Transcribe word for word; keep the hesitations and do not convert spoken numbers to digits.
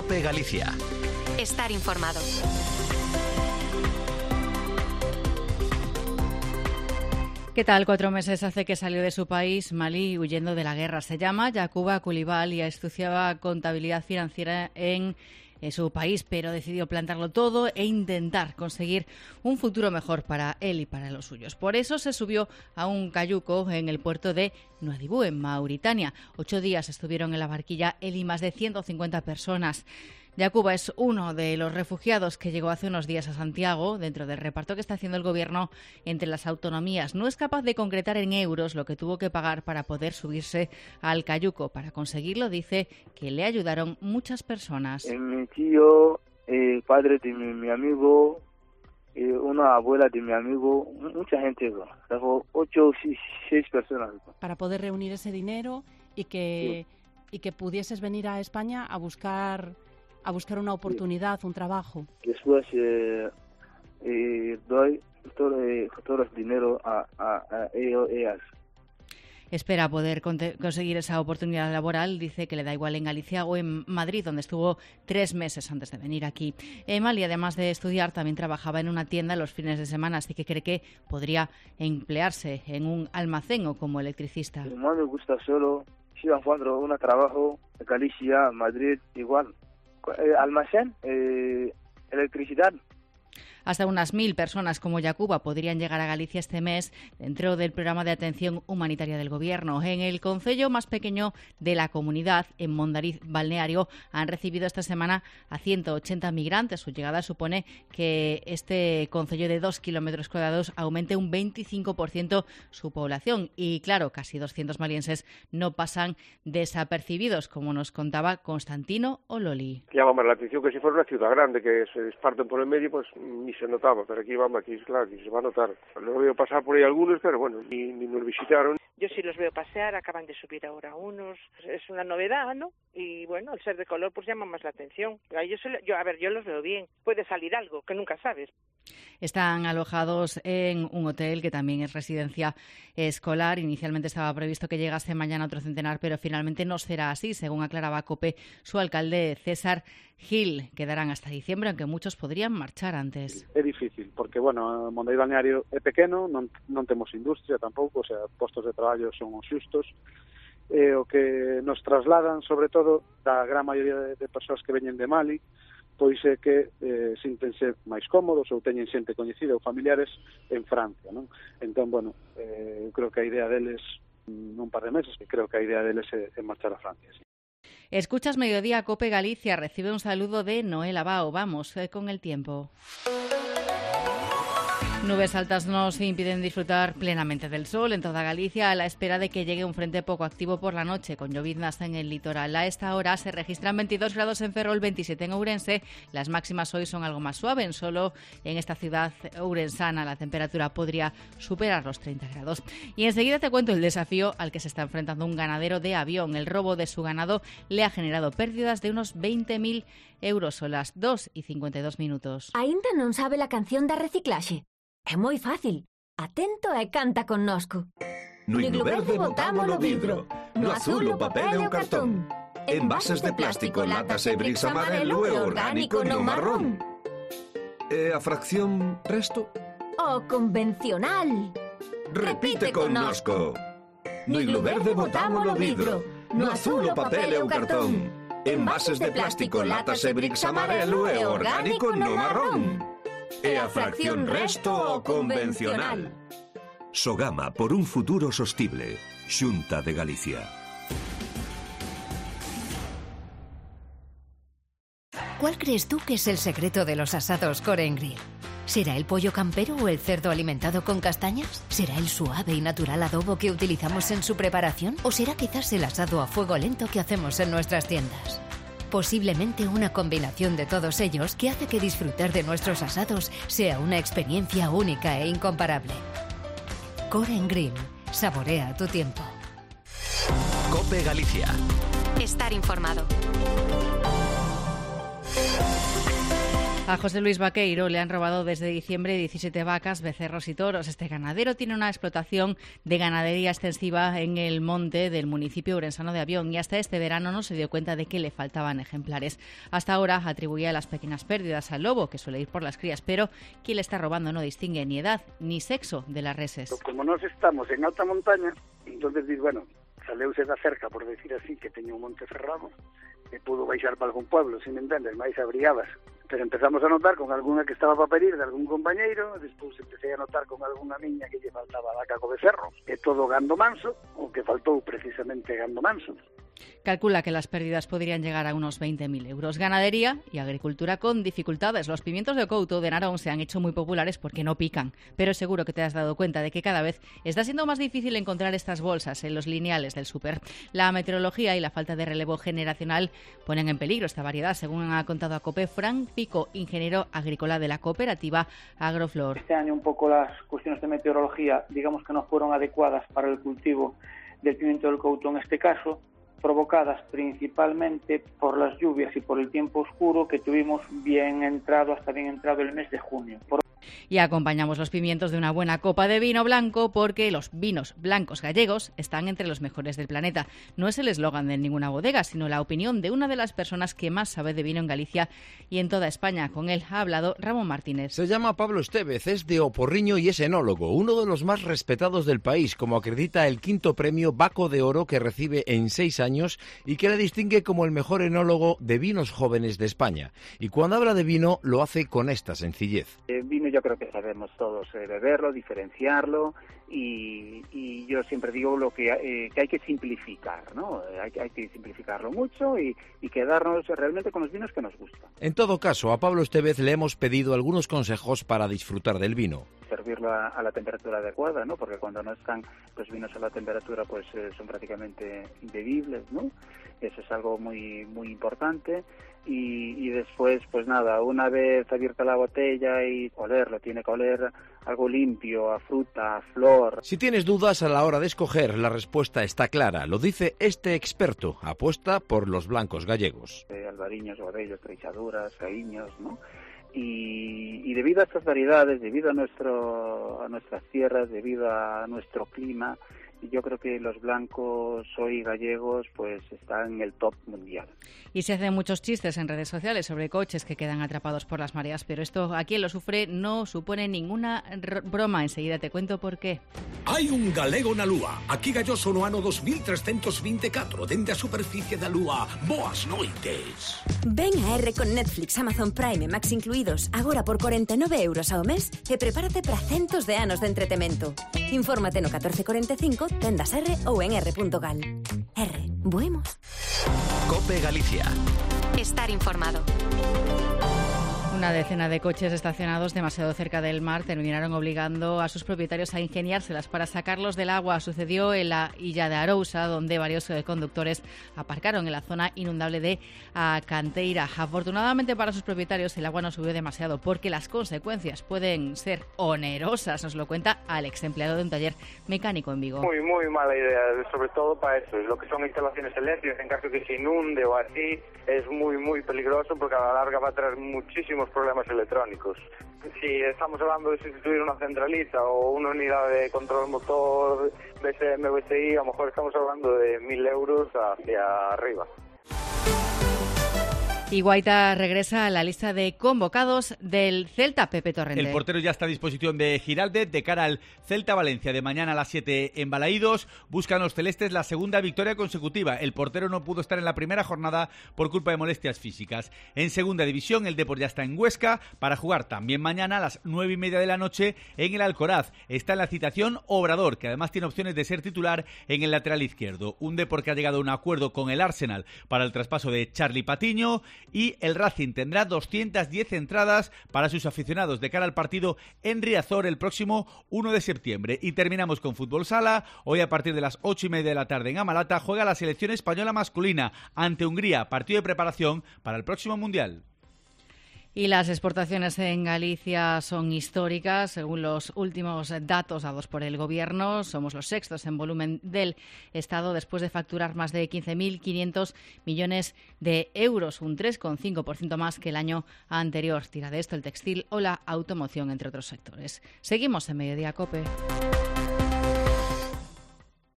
COPE Galicia. Estar informado. ¿Qué tal? Cuatro meses hace que salió de su país, Malí, huyendo de la guerra. Se llama Yacouba Coulibaly y estudiaba contabilidad financiera en en su país, pero decidió plantarlo todo e intentar conseguir un futuro mejor para él y para los suyos. Por eso se subió a un cayuco en el puerto de Nouadhibou, en Mauritania. Ocho días estuvieron en la barquilla él y más de ciento cincuenta personas. Yacouba es uno de los refugiados que llegó hace unos días a Santiago, dentro del reparto que está haciendo el gobierno entre las autonomías. No es capaz de concretar en euros lo que tuvo que pagar para poder subirse al cayuco. Para conseguirlo, dice que le ayudaron muchas personas. Eh, mi tío, el padre de mi, mi amigo, eh, una abuela de mi amigo, mucha gente, ocho o seis personas. Para poder reunir ese dinero y que, sí. y que pudieses venir a España a buscar... a buscar una oportunidad, sí. un trabajo. Después eh, eh, doy todo, eh, todo el dinero a, a, a ellos, ellas. Espera poder conseguir esa oportunidad laboral. Dice que le da igual en Galicia o en Madrid, donde estuvo tres meses antes de venir aquí. Emali, además de estudiar, también trabajaba en una tienda los fines de semana, así que cree que podría emplearse en un almacén o como electricista. No me gusta solo, si encuentro un trabajo en Galicia, Madrid, igual. Eh, almacén, eh, electricidad. Hasta unas mil personas como Yacouba podrían llegar a Galicia este mes dentro del programa de atención humanitaria del Gobierno. En el concello más pequeño de la comunidad, en Mondariz Balneario, han recibido esta semana a ciento ochenta migrantes. Su llegada supone que este concello de dos kilómetros cuadrados aumente un veinticinco por ciento su población. Y claro, casi doscientos malienses no pasan desapercibidos, como nos contaba Constantino Ololi. Llama más la atención que si fuera una ciudad grande, que se esparten por el medio, pues ni se notaba, pero aquí vamos, aquí claro, aquí se va a notar. Lo veo pasar por ahí algunos, pero bueno, ni, ni nos visitaron. Yo sí los veo pasear, acaban de subir ahora unos, es una novedad, ¿no? Y bueno, al ser de color pues llama más la atención. Yo, solo, yo, a ver, yo los veo bien, puede salir algo, que nunca sabes. Están alojados en un hotel que también es residencia escolar. Inicialmente estaba previsto que llegase mañana otro centenar, pero finalmente no será así, según aclaraba COPE su alcalde César Gil. Quedarán hasta diciembre, aunque muchos podrían marchar antes. É difícil, porque, bueno, Mondariz Balneario é pequeno, non, non temos industria tampouco, o sea, postos de traballo son os xustos. Eh, o que nos trasladan, sobre todo, da gran maioría de, de persoas que veñen de Mali, pois é que eh, sintense máis cómodos ou teñen xente coñecida ou familiares en Francia, non? Entón, bueno, eh, eu creo que a idea deles, nun par de meses, que creo que a idea deles é, é marchar a Francia, sí. Escuchas Mediodía COPE Galicia, recibe un saludo de Noel Abao. Vamos eh, con el tiempo. Nubes altas nos impiden disfrutar plenamente del sol en toda Galicia a la espera de que llegue un frente poco activo por la noche, con lloviznas en el litoral. A esta hora se registran veintidós grados en Ferrol, veintisiete en Ourense. Las máximas hoy son algo más suaves. Solo en esta ciudad ourensana la temperatura podría superar los treinta grados. Y enseguida te cuento el desafío al que se está enfrentando un ganadero de Avión. El robo de su ganado le ha generado pérdidas de unos veinte mil euros. Son las dos y cincuenta y dos minutos. Aínda non sabe la canción da reciclaxe? É moi fácil. Atento e canta connosco. No iglo verde botamos o vidro, no azul o papel e o cartón. Envases de plástico, latas e bricks amarelo e orgánico no marrón. E a fracción resto? O convencional. Repite connosco. No iglo verde botamos o vidro, no azul o papel e o cartón. Envases de plástico, latas e bricks amarelo e orgánico no marrón. E a fracción resto o convencional. Sogama por un futuro sostible. Xunta de Galicia. ¿Cuál crees tú que es el secreto de los asados Core Grill? ¿Será el pollo campero o el cerdo alimentado con castañas? ¿Será el suave y natural adobo que utilizamos en su preparación? ¿O será quizás el asado a fuego lento que hacemos en nuestras tiendas? Posiblemente una combinación de todos ellos que hace que disfrutar de nuestros asados sea una experiencia única e incomparable. Core Grill. Saborea tu tiempo. COPE Galicia. Estar informado. A José Luis Vaqueiro le han robado desde diciembre diecisiete vacas, becerros y toros. Este ganadero tiene una explotación de ganadería extensiva en el monte del municipio urensano de Avión y hasta este verano no se dio cuenta de que le faltaban ejemplares. Hasta ahora atribuía las pequeñas pérdidas al lobo, que suele ir por las crías, pero quien le está robando no distingue ni edad ni sexo de las reses. Como nos estamos en alta montaña, entonces, bueno, saleuse da cerca, por decir así, que teño un monte cerrado, e pudo baixar para algún pueblo, se me entendes, máis abrigadas. Pero empezamos a notar con alguna que estaba para pedir de algún compañeiro, despois empecé a notar con algunha miña que lle faltaba vaca co becerro, e todo gando manso, o que faltou precisamente gando manso. Calcula que las pérdidas podrían llegar a unos veinte mil euros. Ganadería y agricultura con dificultades. Los pimientos de Couto de Narón se han hecho muy populares porque no pican, pero seguro que te has dado cuenta de que cada vez está siendo más difícil encontrar estas bolsas en los lineales del súper. La meteorología y la falta de relevo generacional ponen en peligro esta variedad, según ha contado a COPE Fran Pico, ingeniero agrícola de la cooperativa Agroflor. Este año un poco las cuestiones de meteorología, digamos que no fueron adecuadas para el cultivo del pimiento del Couto en este caso, provocadas principalmente por las lluvias y por el tiempo oscuro que tuvimos bien entrado, hasta bien entrado el mes de junio. Por... Y acompañamos los pimientos de una buena copa de vino blanco porque los vinos blancos gallegos están entre los mejores del planeta. No es el eslogan de ninguna bodega, sino la opinión de una de las personas que más sabe de vino en Galicia y en toda España. Con él ha hablado Ramón Martínez. Se llama Pablo Estévez, es de Oporriño y es enólogo, uno de los más respetados del país, como acredita el quinto premio Baco de Oro que recibe en seis años y que le distingue como el mejor enólogo de vinos jóvenes de España. Y cuando habla de vino, lo hace con esta sencillez. El vino yo creo que sabemos todos eh, beberlo, diferenciarlo y, y yo siempre digo lo que, eh, que hay que simplificar, ¿no? Hay, hay que simplificarlo mucho y, y quedarnos realmente con los vinos que nos gustan. En todo caso, a Pablo Estévez le hemos pedido algunos consejos para disfrutar del vino. Servirlo a, a la temperatura adecuada, ¿no? Porque cuando no están los vinos a la temperatura, pues eh, son prácticamente imbebibles, ¿no? Eso es algo muy muy importante. Y, y después, pues nada, una vez abierta la botella y olerlo, tiene que oler algo limpio, a fruta, a flor. Si tienes dudas a la hora de escoger, la respuesta está clara. Lo dice este experto. Apuesta por los blancos gallegos. Eh, albariños, godellos, treixaduras, caíños, ¿no? Y, y debido a estas variedades, debido a nuestro a nuestras tierras, debido a nuestro clima, yo creo que los blancos hoy gallegos pues están en el top mundial. Y se hacen muchos chistes en redes sociales sobre coches que quedan atrapados por las mareas, pero esto a quien lo sufre no supone ninguna broma. Enseguida te cuento por qué. Hai un galego na Lúa. Aquí galloso no ano dos mil trescentos veinticuatro, dende a superficie da Lúa. Boas noites. Ven a R con Netflix, Amazon Prime e Max incluídos, agora por cuarenta e nove euros ao mes e prepárate para centos de anos de entretemento. Infórmate no catorce cuarenta e cinco, tendas R ou en r punto gal. R, buemos. COPE Galicia. Estar informado. Una decena de coches estacionados demasiado cerca del mar terminaron obligando a sus propietarios a ingeniárselas para sacarlos del agua. Sucedió en la Illa de Arousa, donde varios conductores aparcaron en la zona inundable de Canteira. Afortunadamente para sus propietarios el agua no subió demasiado porque las consecuencias pueden ser onerosas. Nos lo cuenta Alex, empleado de un taller mecánico en Vigo. Muy, muy mala idea, sobre todo para eso. Lo que son instalaciones eléctricas, en caso que se inunde o así, es muy, muy peligroso porque a la larga va a traer muchísimos problemas electrónicos. Si estamos hablando de sustituir una centralita o una unidad de control motor B C M V C I, a lo mejor estamos hablando de mil euros hacia arriba. Y Guaita regresa a la lista de convocados del Celta, Pepe Torrente. El portero ya está a disposición de Giraldez de cara al Celta Valencia de mañana a las siete en Balaídos. Buscan los celestes la segunda victoria consecutiva. El portero no pudo estar en la primera jornada por culpa de molestias físicas. En segunda división, el Depor ya está en Huesca para jugar también mañana a las nueve y media de la noche en el Alcoraz. Está en la citación Obrador, que además tiene opciones de ser titular en el lateral izquierdo. Un Depor que ha llegado a un acuerdo con el Arsenal para el traspaso de Charlie Patiño. Y el Racing tendrá doscientas diez entradas para sus aficionados de cara al partido en Riazor el próximo uno de septiembre. Y terminamos con fútbol sala. Hoy a partir de las ocho y media de la tarde en Amalata juega la selección española masculina ante Hungría, partido de preparación para el próximo Mundial. Y las exportaciones en Galicia son históricas. Según los últimos datos dados por el Gobierno, somos los sextos en volumen del Estado después de facturar más de quince mil quinientos millones de euros, un tres coma cinco por ciento más que el año anterior. Tira de esto el textil o la automoción, entre otros sectores. Seguimos en Mediodía COPE.